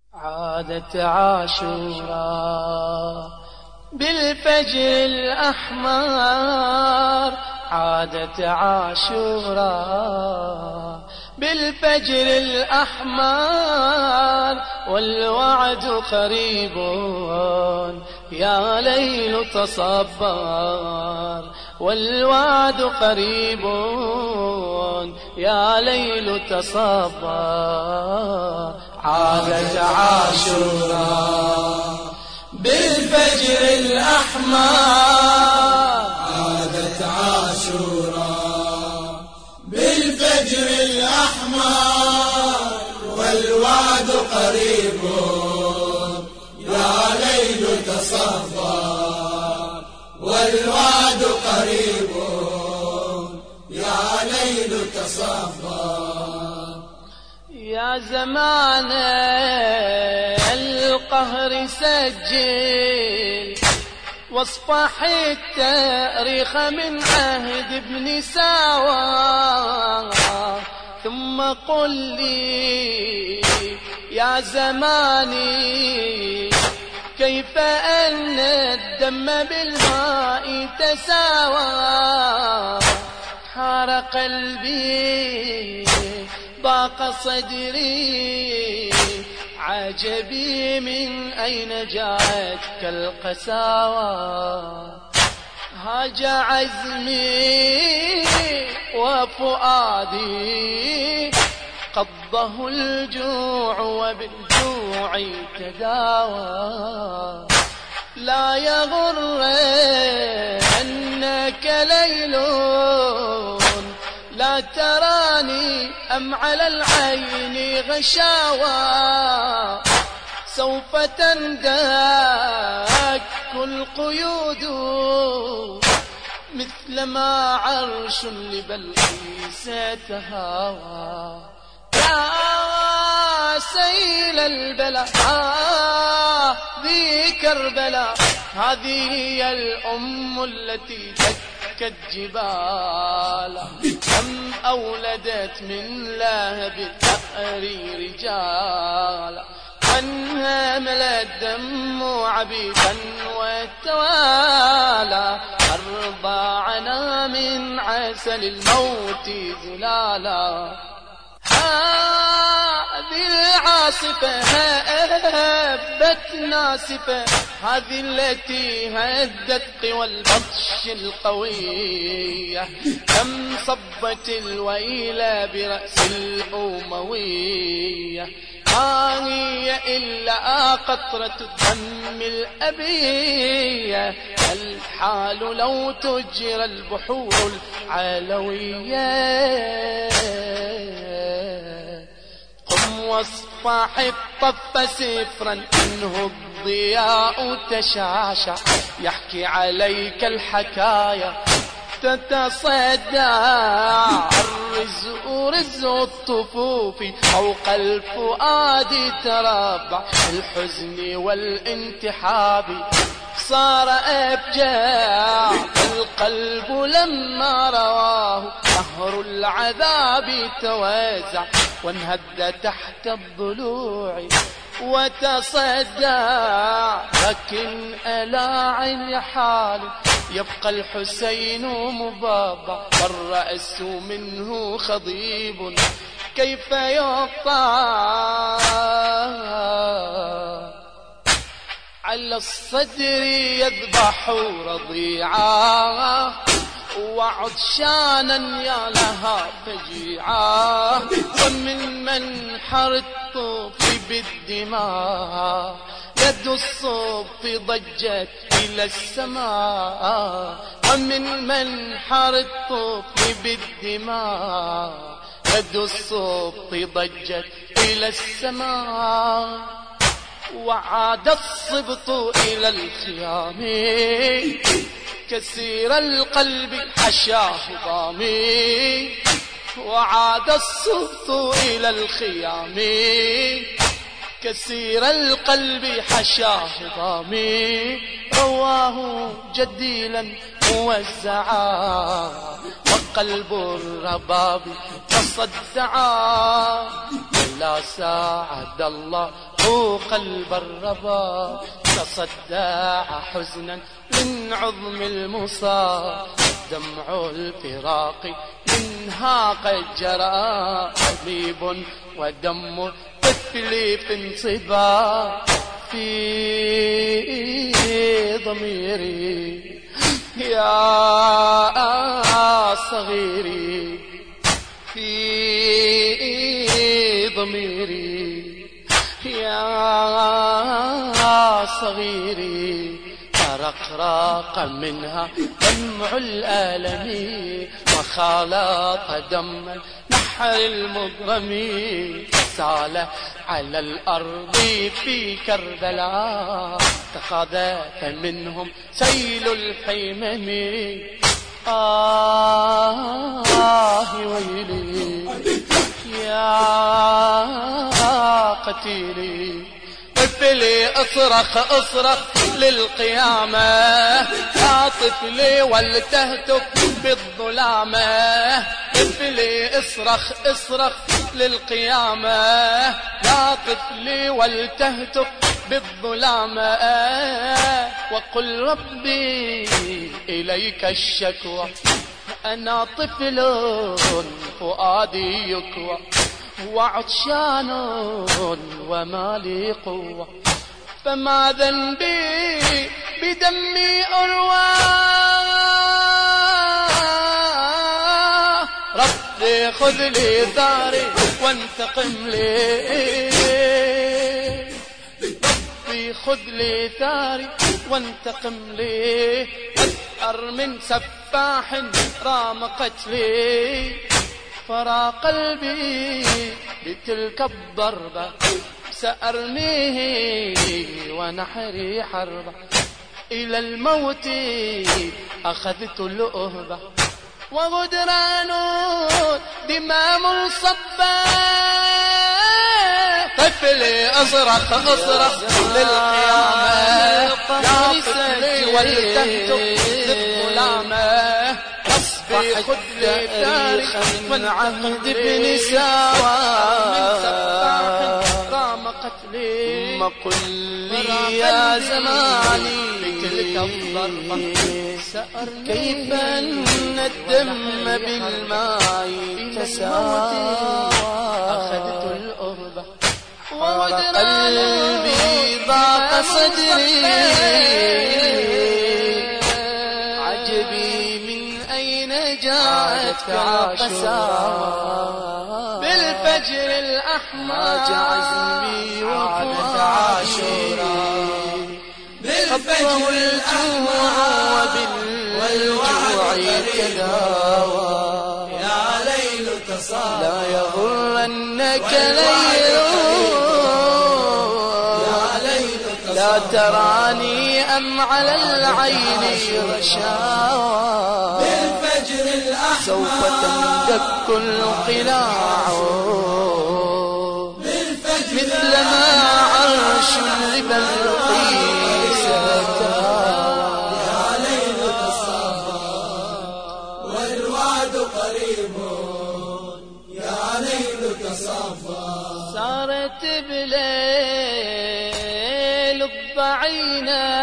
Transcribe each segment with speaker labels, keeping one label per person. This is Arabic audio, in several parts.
Speaker 1: عادت عاشوراء بالفجر الأحمر، عادت عاشوراء بالفجر الأحمر، والوعد قريب يا ليل تصبر، والوعد قريب يا ليل تصبر. عادت عاشوراء بالفجر الأحمر،
Speaker 2: عادت عاشوراء بالفجر الأحمر، والوعد قريب يا ليل تصبر، والوعد قريب يا ليل تصبر.
Speaker 1: يا زمان القهر سجل واصفح التاريخ من عهد ابن ساوى، ثم قل لي يا زماني كيف أن الدم بالماء تساوى. حار قلبي ضاق صدري، عجبي من أين جاءتك القساوة. هاج عزمي وفؤادي قضه الجوع وبالجوع تداوى. لا يغرنك ليل لا تراني أم على العين غشاوى، سوف تندك القيود مثلما عرش لبلقيس تهاوى. يا سيل البلاء هذه كربلاء، هذه هي الأم التي دكت جبالا، كم أولدت من لهب الثأر رجالا، عنها ملا الدم عبيدا والتوالى، أرضعنا من عسل الموت زلالا. هذه العاصفة هبت ناسفة، هذه التي هدت قوى البطش القوية، كم صبت الويل برأس الأموية، ما هي إلا قطرة الدم الأبية، الحال لو تجرى البحور العلوية. قم واصفح الطف سفرا منه الضياء تشاشع، يحكي عليك الحكايا تتصدى، الرزق رزق الطفوف فوق الفؤاد تربع، الحزن والانتحاب صار أبجاع، القلب لما رواه نهر العذاب توازع، وانهد تحت الضلوع وتصدع، لكن ألا حال يبقى الحسين مبضع، والرأس منه خضيب كيف يقطع، على الصدر يذبح رضيعا، وعطشانا يا لها فجيعا، ومن منحر الطوف بالدماء يد الصف ضجت إلى السماء، ومن منحر الطوف بالدماء يد الصف ضجت إلى السماء. وعاد الصبط إلى الخيام كسير القلب حشاه ضامي، وعاد الصبط إلى الخيام كسير القلب حشاه ضامي، رواه جديلا موزعا وقلب الرباب تصدعا لا ساعد الله قلب الرباب تصدع حزنا من عظم المصاب دمع الفراق منها قد جرى حبيب ودم طفلي في انصبا في ضميري يا صغيري في ضميري يا صغيري ترقراق منها دمع الآلم وخالط دم النحر المضرم سال على الأرض في كربلاء تخاذت منهم سيل الحمم ويلي يا قتيلي طفلي اصرخ للقيامة يا طفلي ولتهتف بالظلامة طفلي اصرخ للقيامة يا طفلي ولتهتف بالظلامة وقل ربي إليك الشكوى أنا طفل فؤادي يكوى وعطشان وما لي قوة فما ذنبي بدمي أروى ربي خذ لي ثاري وانتقم لي ربي خذ لي ثاري وانتقم لي أثأر من سفاح رام قتلي فرا قلبي بتلك الضربة سأرميه ونحري حربة إلى الموت أخذت الأهبة وغدران دماء مصبة طفلي أصرخ للقيامة يا طفلي ولتهتف للظلامة ربي خذ لي ثاري من عهد ابن ساوى رام قتلي ما قل لي يا زماني بتلك الضربة كيف أن الدم بالماء تساوى أخذت الأربة وقلبي ضاق صدري عجبي من أين جاءتك عاشوراء بالفجر الأحمر عزمي وعادت عاشوراء بالفجر الأحمر وبالجوع كداوى
Speaker 2: يا ليل تصاب
Speaker 1: لا يغرنك ليل لا تراني أم على العين غشاوى
Speaker 2: بالفجر الأحمر
Speaker 1: سوف تندك القلاع مثل ما عرش لبلقيس تهاوى
Speaker 2: يا ليل تصاب والوعد قريب يا ليل تصفى
Speaker 1: صارت بليل الضعينة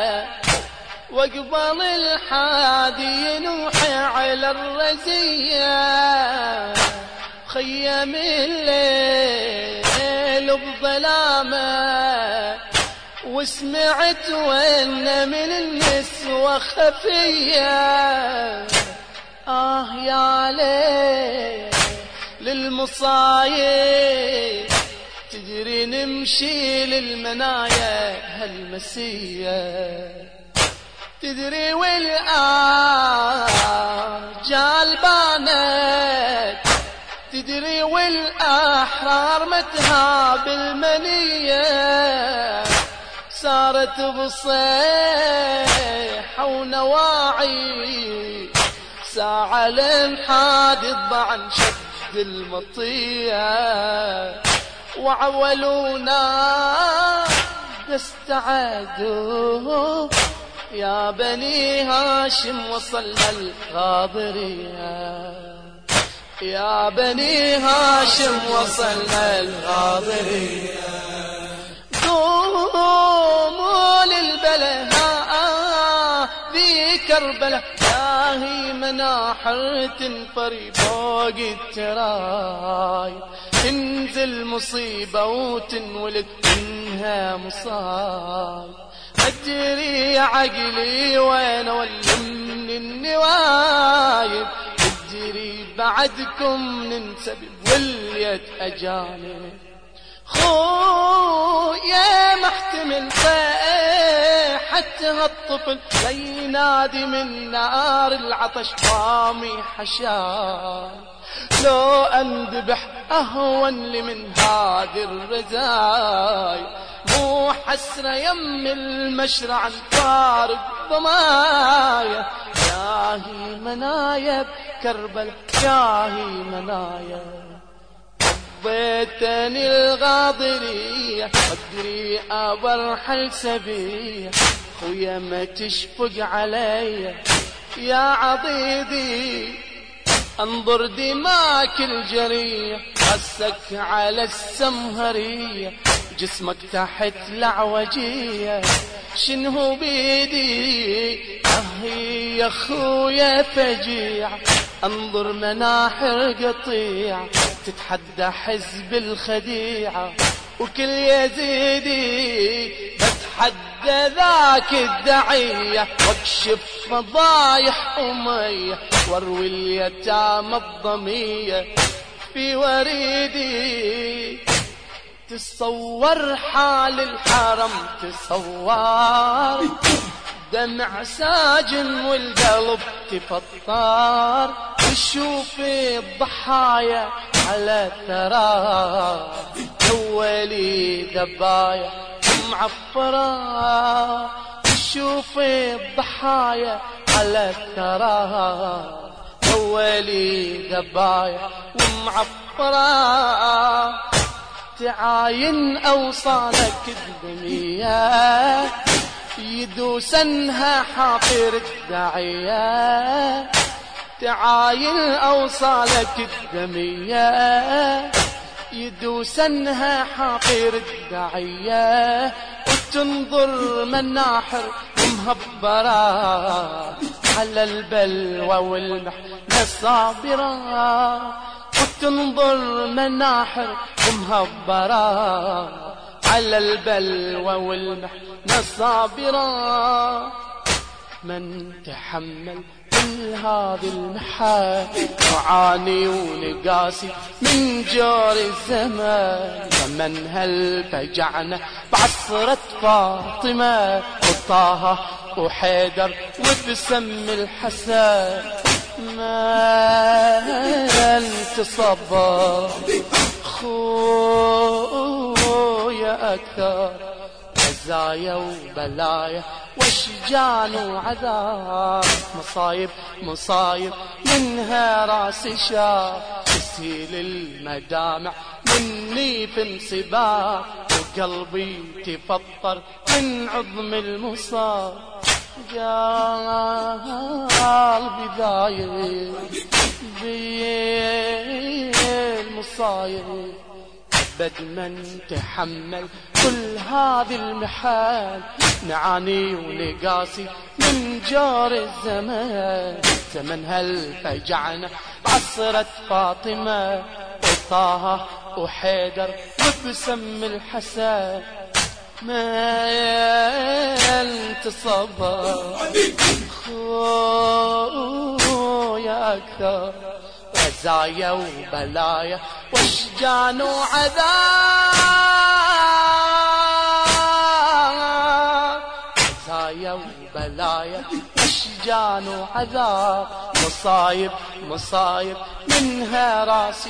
Speaker 1: وقبل الحادي ينوحي على الرزية خيم الليل بظلامة وسمعت وإن من النسوة خفية يا ليل للمصايب تدري نمشي للمنايا هالمسية تدري والآجال بانت تدري والأحرار متها بالمنية صارت بصيحة ونواعي ساعة لنحاد الضعن شد المطية وعولونا نستعدوا يا بني هاشم وصلنا الغاضرية، يا بني هاشم وصلنا الغاضرية، قوموا للبلهاء ذي كربلة، هي مناحر تنطري فوق التراي، تنزل مصيبة وتنولد منها مصايب، أدري يا عقلي وين أولي من النوايب، أدري بعدكم ننسب ولية أجانب، خويا محتمل حتى هالطفل لينادي من نار العطش طامي حشاي، لو أنذبح أهون لي من هذه الرزاي، مو حسرة يم المشرع فارق ضمايا، ياهي منايا بكربل ياهي منايا، ضيتني الغاضرية وادري أبرحل سبية، خويا ما تشفق علي يا عضيدي، انظر دماك الجرية راسك على السمهرية، جسمك تحت العوجية، شنو بيدي أهي يا خويا فجيع، انظر مناحر قطيع تتحدى حزب الخديعة، وكل يزيدي بتحدى ذاك الدعية، واكشف فضايح أمية واروي اليتامى الضمية في وريدي، تصور حال الحرم تصور دمع ساجن والقلب تفطر، تشوف الضحايا على الثرى، اولي ذبايا معفرة، تشوف الضحايا على الثرى، اولي ذبايا ومعفرة، تعاين اوصالك الدمية يدوسنها حاطر الداعية، تعاين اوصالك الدمية يدوسنها حاطر الداعية، وتنظر مناحر مهبرة على البلوى والمحنة صابرة، وتنظر مناحر مهبرة على البلوى والمحنة صابرة، من تحمل كل هذه المحال وعاني ونقاسي من جور الزمان، ومن هل فجعنا بعصرة فاطمة وطه وحيدر وبسم الحسن، ما انتصبر خويا أكثر عزايا وبلايا واشجان وعذاب، مصايب مصايب منها راسي شاب، تسيل المدامع مني في انصباب، وقلبي تفطر من عظم المصاب، قلبي ذايب بالمصايب، أبد من تحمل كل هذه المحال، نعاني ونقاسي من جور الزمان، زمن هل فجعنا بعصرة فاطمة وطه وحيدر وبسم الحسن، ما انتصبر خويا أكثر رزايا وبلايا واشجان وعذاب، رزايا وبلايا واشجان وعذاب، مصايب مصايب منها راس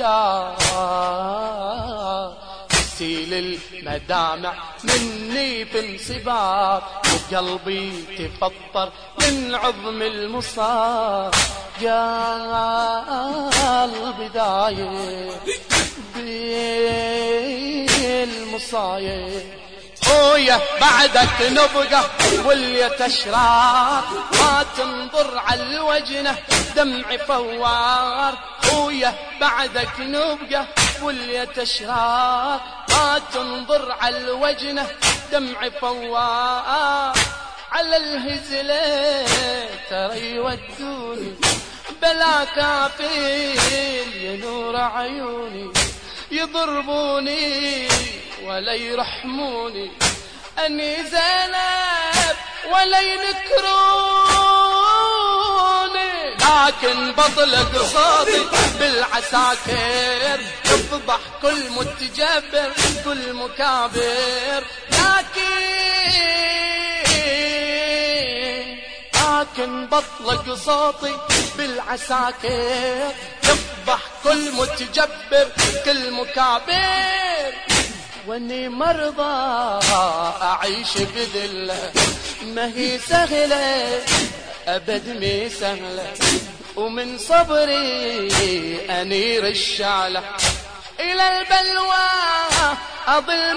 Speaker 1: الشاب، تسيل المدامع مني في انصباب، وقلبي تفطر من عظم المصاب، قلبي دايب بالمصايب، خويا بعدك نبقى واليت اشرار، ما تنظر على الوجنه دمع فوار. خويا بعدك نبقى واليت اشرار، ما تنظر على الوجنه دمع فوار. على الهزلة ترى يودوني بلا كافيل يا نور عيوني، يضربوني ولا يرحموني، أني زينب ولا ينكروني. لكن بطلق صوتي بالعساكر، يفضح كل متجبر كل مكابر. لكن بطلق صوتي بالعساكر، يفضح كل متجبر كل مكابر. واني مرضى اعيش بذله، ما هي سهله ابد ما سهله، ومن صبري انير الشعله الى البلوى اظل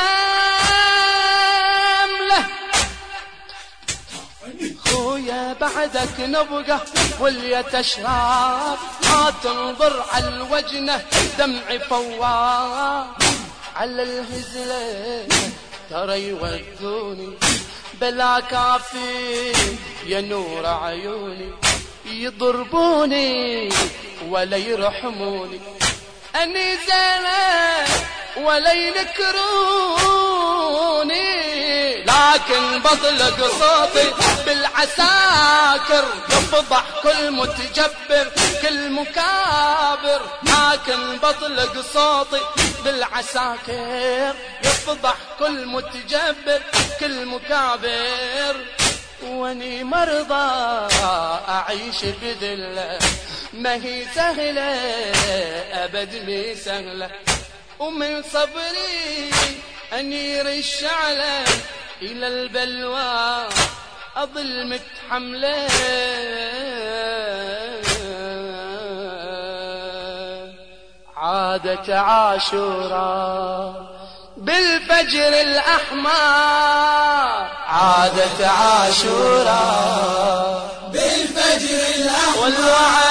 Speaker 1: متحامله. خويا بعدك نبقى واليت اشرار، ما تنظر على الوجنه دمع فوار. على الهزله ترى يودوني بلا كافي يا نور عيوني، يضربوني ولا يرحموني، أني زينب ولا ينكروني. لكن بطلق صوتي بالعساكر، يفضح كل متجبر كل مكابر. لكن بطلق صوتي بالعساكر، يفضح كل متجبر كل مكابر. واني مرضى اعيش بذله، ما هي سهله ابد ما سهله، ومن صبري انير الشعله الى البلوى اظل متحمله. عادت عاشوراء بالفجر الأحمر، عادت عاشوراء بالفجر الأحمر.